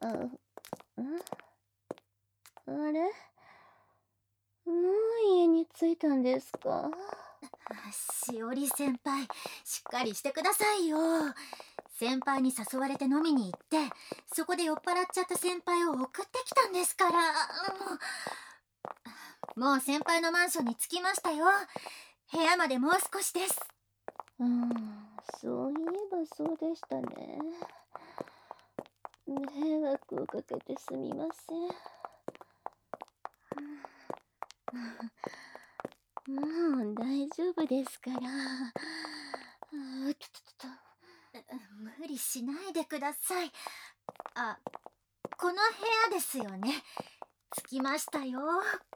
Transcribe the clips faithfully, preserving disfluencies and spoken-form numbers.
あ、んあれ、もう家に着いたんですか？ しおり先輩、しっかりしてくださいよ。先輩に誘われて飲みに行って、そこで酔っ払っちゃった先輩を送ってきたんですから。もう、もう先輩のマンションに着きましたよ。部屋までもう少しです。 うん、そういえばそうでしたね。迷惑をかけてすみません。もう大丈夫ですから。あーちょっと無理しないでください。あ、この部屋ですよね。着きましたよ。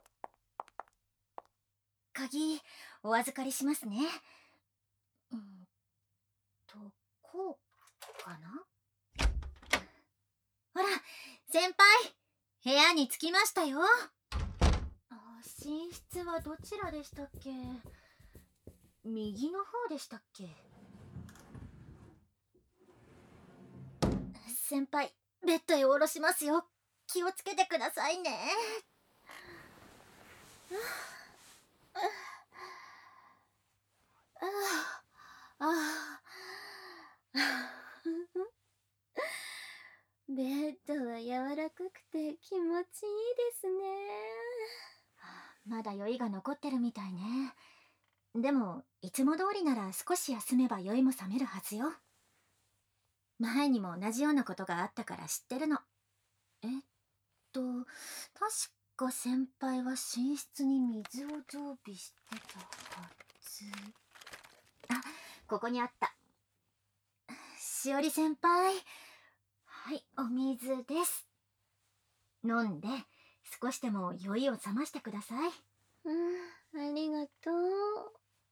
鍵お預かりしますね。うんと、こうかな。ほら先輩、部屋に着きましたよ。あ、寝室はどちらでしたっけ？右の方でしたっけ？先輩、ベッドへ下ろしますよ。気をつけてくださいね。 ああベッドは柔らかくて気持ちいいですね。 まだ酔いが残ってるみたいね。でもいつも通りなら少し休めば酔いも覚めるはずよ。前にも同じようなことがあったから知ってるの。えっと確か先輩は寝室に水を常備してたはず。あ、ここにあった。しおり先輩、はい、お水です。飲んで少しでも酔いを覚ましてください。 うん、ありがとう。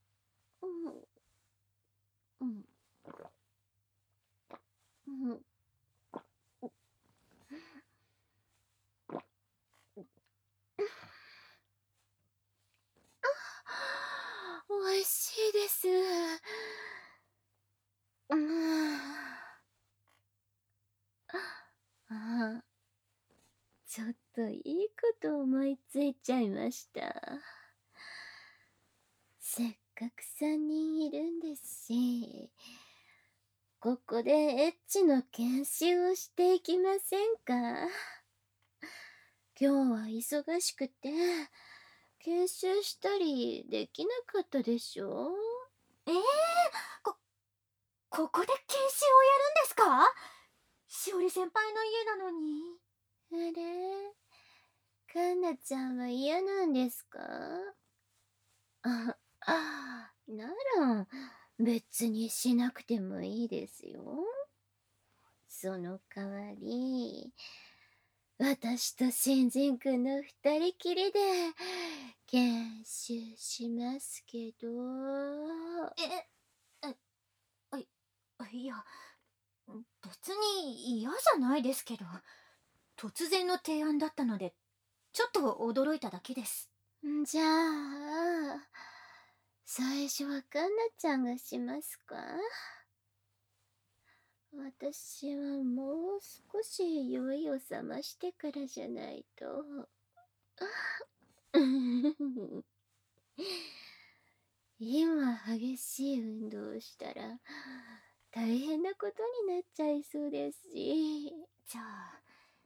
うん、うん、うん。おいしいです。うん。あ、ちょっといいこと思いついちゃいました。せっかくさんにんいるんですし、ここでエッチの研修をしていきませんか？今日は忙しくて、研修したりできなかったでしょ？ えー、こ、ここで研修をやるんですか？しおり先輩の家なのに。 あれ、かんなちゃんは嫌なんですか？あ、あ、なら、別にしなくてもいいですよ。その代わり、私と新人くんの二人きりで研修しますけど。 え、え、あい、いや、別に嫌じゃないですけど、突然の提案だったので、ちょっと驚いただけです。 じゃあ、最初はかんなちゃんがしますか？私はもう少し酔いを覚ましてからじゃないと。今激しい運動をしたら大変なことになっちゃいそうですし。 じゃあ、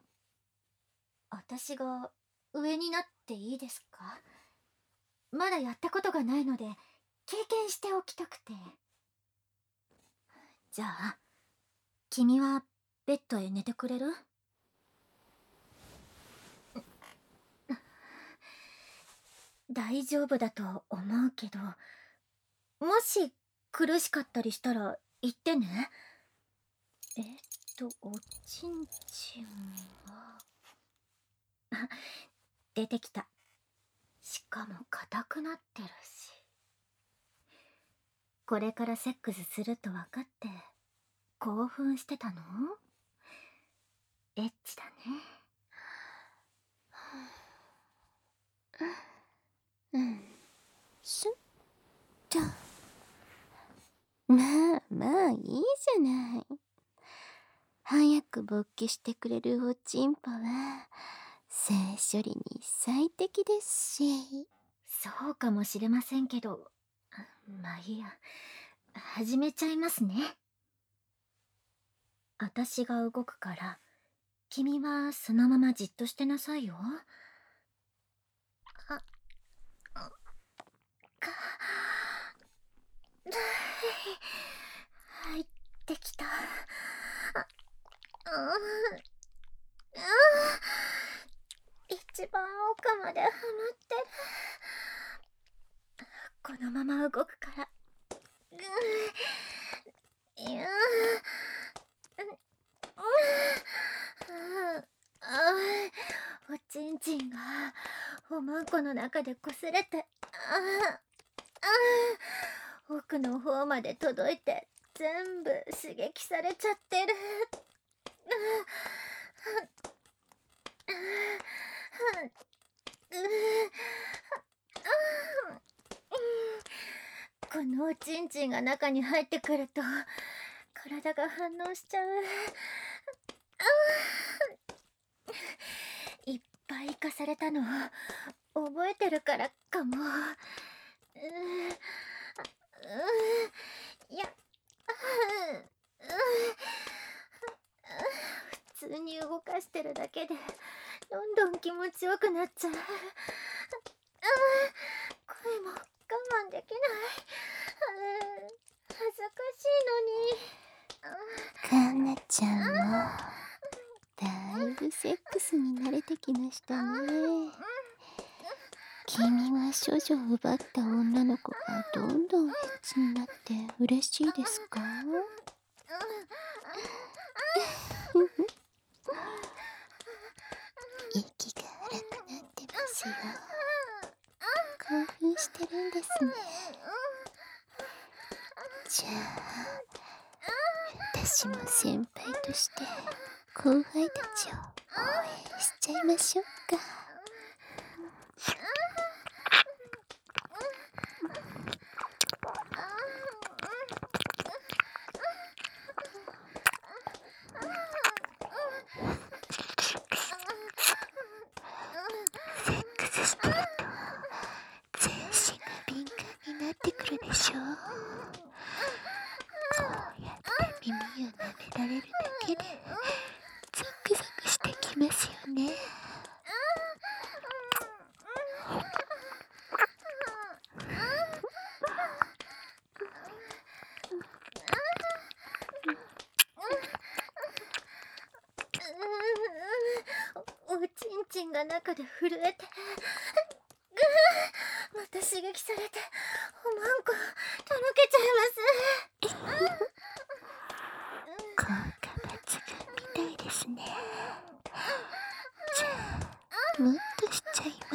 私が上になっていいですか？まだやったことがないので、経験しておきたくて。じゃあ、君はベッドへ寝てくれる？大丈夫だと思うけど、もし苦しかったりしたら言ってね。えっと、おちんちんは、あ、出てきた。しかも硬くなってるし。これからセックスすると分かって興奮してたの？エッチだね。 うん。シュッと。まあまあいいじゃない。 早く勃起してくれるおちんぽは性処理に最適ですし。 そうかもしれませんけど、まあいいや、始めちゃいますね。私が動くから君はそのままじっとしてなさいよ。あ、あか入ってきた。あ、あ、あ、一番奥まではまってる。このまま動くから。うん、いや、うん、ああ、おちんちんがおまんこの中でこすれて、ああ、奥の方まで届いて全部刺激されちゃってる。このおちんちんが中に入ってくると体が反応しちゃう。いっぱい生かされたの覚えてるからかも。うーうーいや、普通に動かしてるだけでどんどん気持ちよくなっちゃう。声も我慢できない。恥ずかしいのに。かなちゃんもだいぶセックスに慣れてきましたね。君は処女を奪った女の子がどんどんエッチになって嬉しいですか？息が荒くなってますよ。興奮してるんですね。じゃあ私も先輩として後輩たちを応援しちゃいましょうか。セックスしてると全身が敏感になってくるでしょう。こうやって耳を舐められるだけでゾクゾクしてきますよね。おちんちんが中で震えて、ぐーまた刺激されておまんことろけちゃいます。効果抜群みたいですね。じゃあもっとしちゃいます。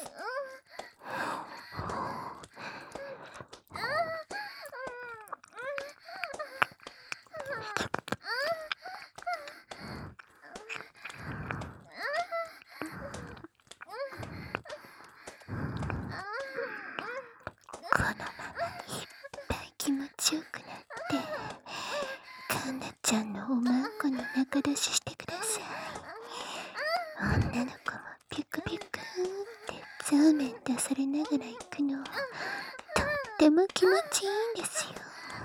このままいっぱい気持ちよくなってかなちゃんのおまんこに中出ししてください。女の子もピュクピュクってザーメン出されながら行くのとっても気持ちいいんですよ。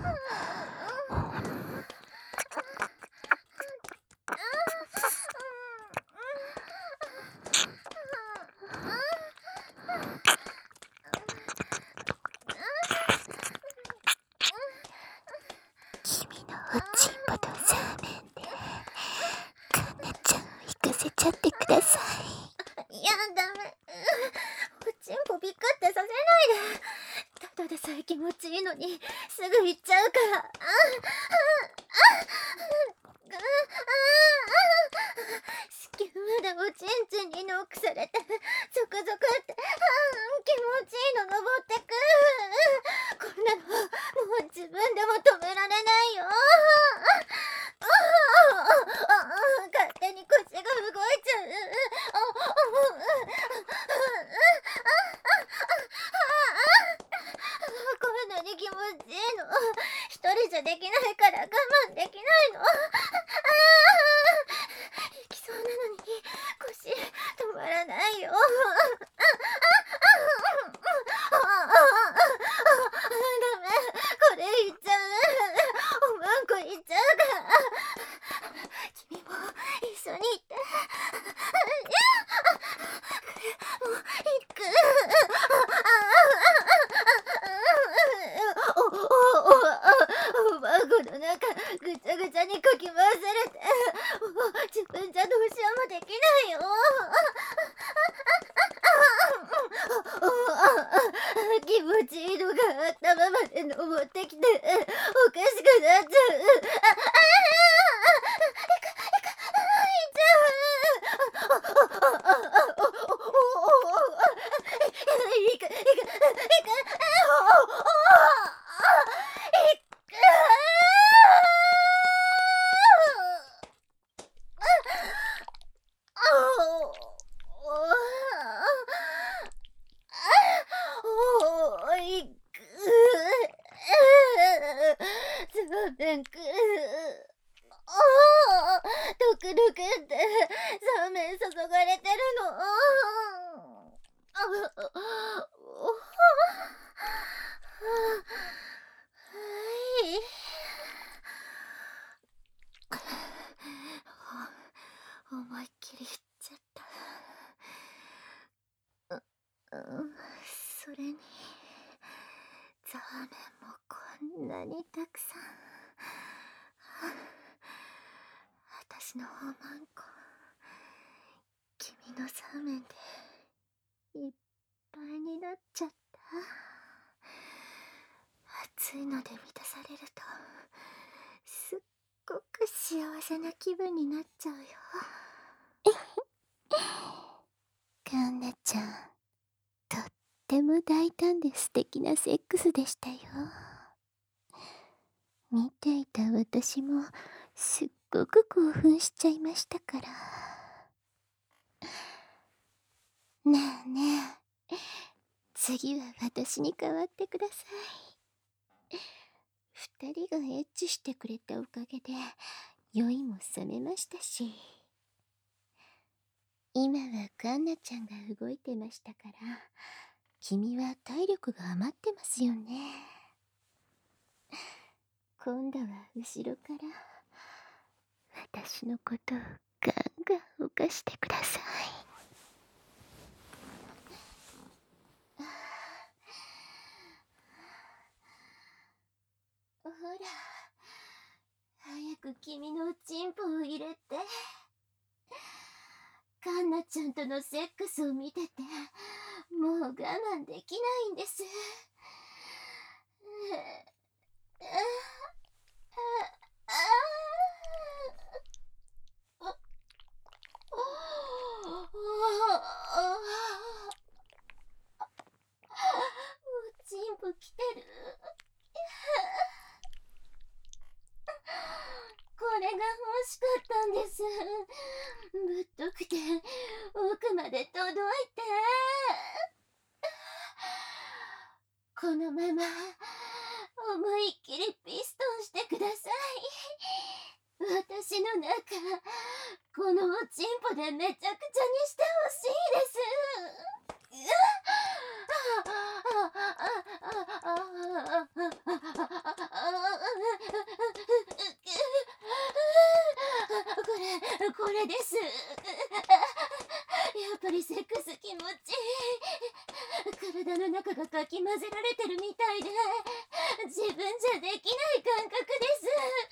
君のおちんぽとザーメンでかなちゃんを行かせちゃってください。いや、ダメ。おちんぽびっくってさせないで。ただでさえ気持ちいいのにすぐ行っちゃうから。あああ子宮までおちんちんにノックされてゾクゾクって、あ気持ちいいの登ってく。こんなのもう自分でも止められないよ。勝手に腰が動いちゃう。こんなに気持ちいいの一人じゃできないから我慢できないの。 気持ちいいのが頭まで登ってきて、おかしくなっちゃう。あ、ああ、いか、いか、いちゃう。あ、あ、あ、あ、あ、お、お、お、お、お、いか、いか、いか、お、お、いか、おいく、そうめんく、おお、ドクドクってそうめん注がれてるの。あ、お、はい。思いっきりいっちゃった。う、うん、それにザーメンもこんなにたくさん。私の方マンコ、君のザーメンでいっぱいになっちゃった。暑いので満たされるとすっごく幸せな気分になっちゃうよ。カンナちゃん、とっても大胆で素敵なセックスでしたよ。見ていた私もすっごく興奮しちゃいましたから。ねえねえ、次は私に代わってください。二人がエッチしてくれたおかげで酔いも覚めましたし、今はカンナちゃんが動いてましたから、君は体力が余ってますよね。今度は後ろから私のことをガンガン犯してください。ほら、早く君のチンポを入れて。カンナちゃんとのセックスを見ててもう我慢できないんです。チンポ来てる。これが欲しかったんです。ぶっとくて奥まで届いて。このまま思いっきりピストンしてください。私の中このおちんぽでめちゃくちゃにしてほしいです。これこれです。やっぱりセックス気持ちいい。体の中がかき混ぜられてるみたいで自分じゃできない感覚です。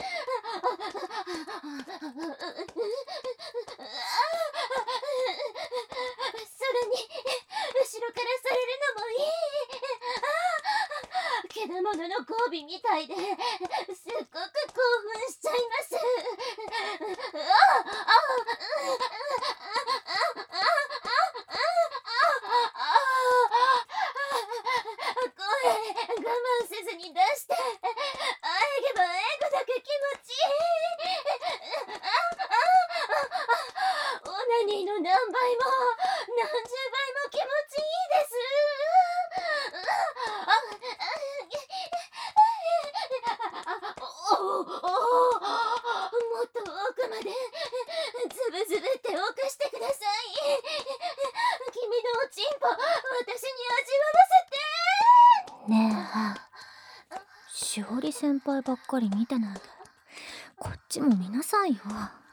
それに後ろからされるのもいい。けだものの交尾みたいですっごく興奮しちゃいます。声我慢せずに出して。あえげばえぐだけ気持ちいい。オナニーの何倍も何十倍も気持ちいいです。もっと奥までズブズブって犯してください。君のおちんぽ私に味わわせて。 ねえ、しおり先輩ばっかり見てないでこっちも見なさいよ。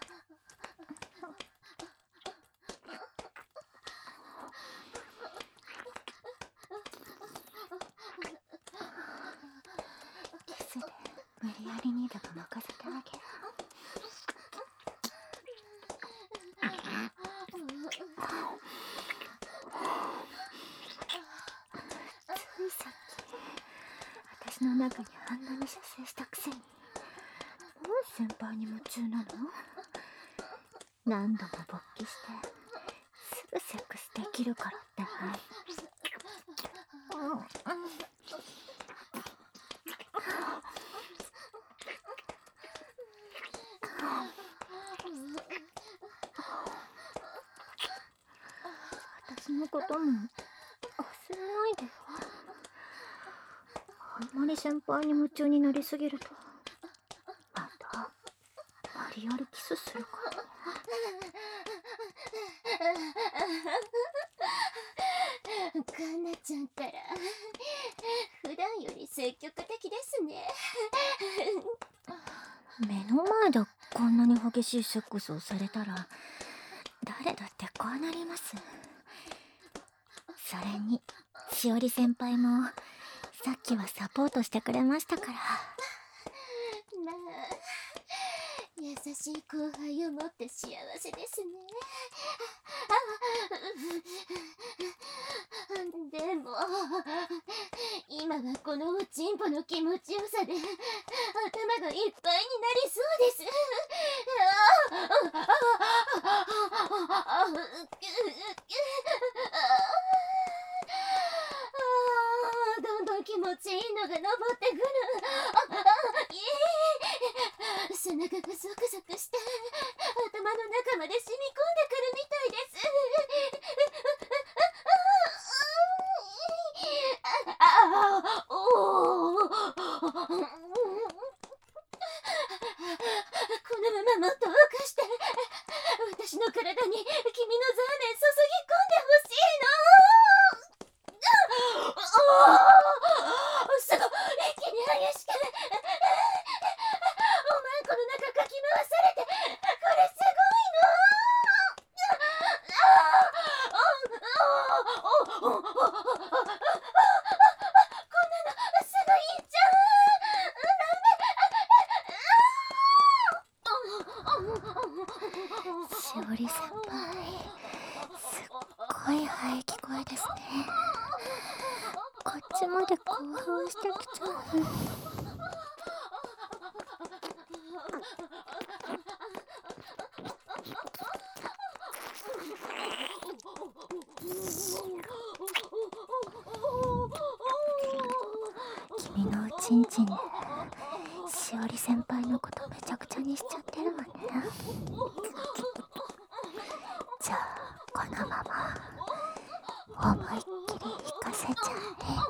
キスで無理やりにでも任せてあげる。ついさっ私の中にあんなに射精したくせに、もう先輩に夢中なの？何度も勃起してすぐセックスできるからって。うんうん、私のことも忘れないでよ。あんまり先輩に夢中になりすぎるとまたありありキスするから。 カンナちゃんったら普段より積極的ですね。 目の前でこんなに激しいセックスをされたら誰だってこうなります。それにしおり先輩もさっきはサポートしてくれましたから。 まあ優しい後輩を持って幸せですね。でも今はこのおちんぽの気持ちよさで頭がいっぱいになりそうです。どんどん気持ちいいのが登ってくる。背中がゾクゾクして頭の中まで染み込んでくるみたいです。あおこのままもっと動かして私の体に君のザーメン注ぎ込んでほしいの。すごい一気に激しくおまんこの中かき回されて、これすごいの。こんなのすごいじゃん。 しおり先輩、すっごい排気声ですね。こっちまで興奮してきちゃう。君のおちんちんでしおり先輩のことめちゃくちゃにしちゃってるわね。じゃあこのまま思いっきり引かせちゃうね。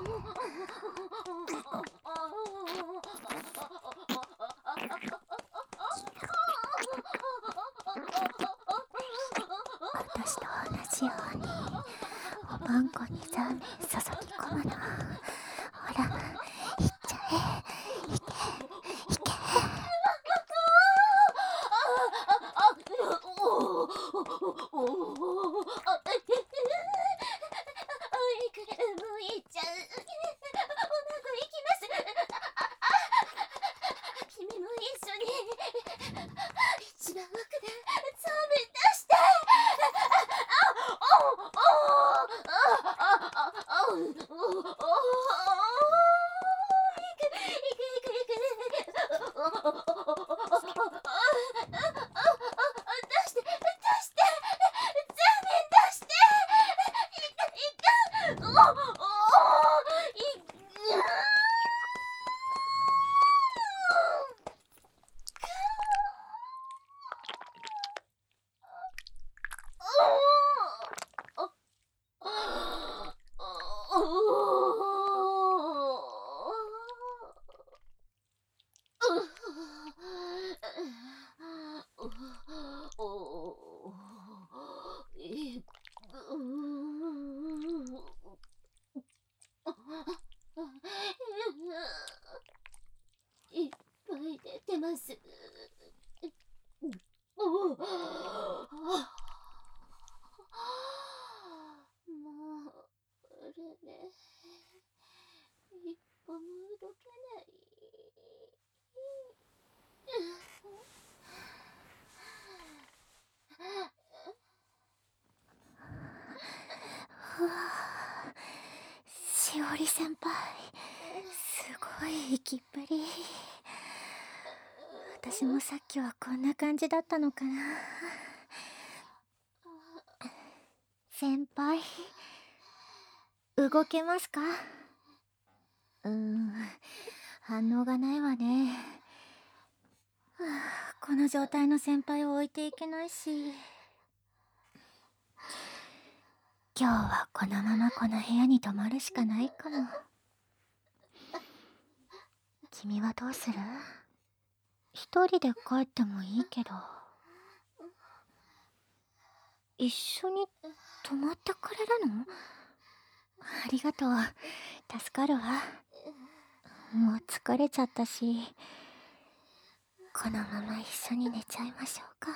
私と同じようにおまんこにザーメン注ぎ込むの。ほら、いっちゃえ、いけ、いけ。 いっぱい出てます。おお、もうあれね、一歩も動けない。ふわ、しおり先輩、すごい息っ張り。私もさっきはこんな感じだったのかな。先輩、動けますか？うーん、反応がないわね。はあ、この状態の先輩を置いていけないし。今日はこのままこの部屋に泊まるしかないかも。君はどうする？一人で帰ってもいいけど。一緒に泊まってくれるの？ありがとう。助かるわ。もう疲れちゃったし、このまま一緒に寝ちゃいましょうか。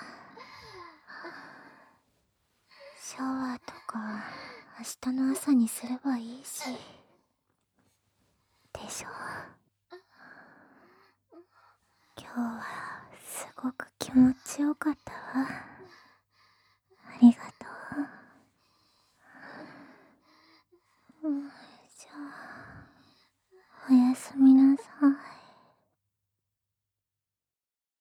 シャワーとか明日の朝にすればいいし。でしょ。今日はすごく気持ちよかったわ。ありがとう。うん、じゃあおやすみ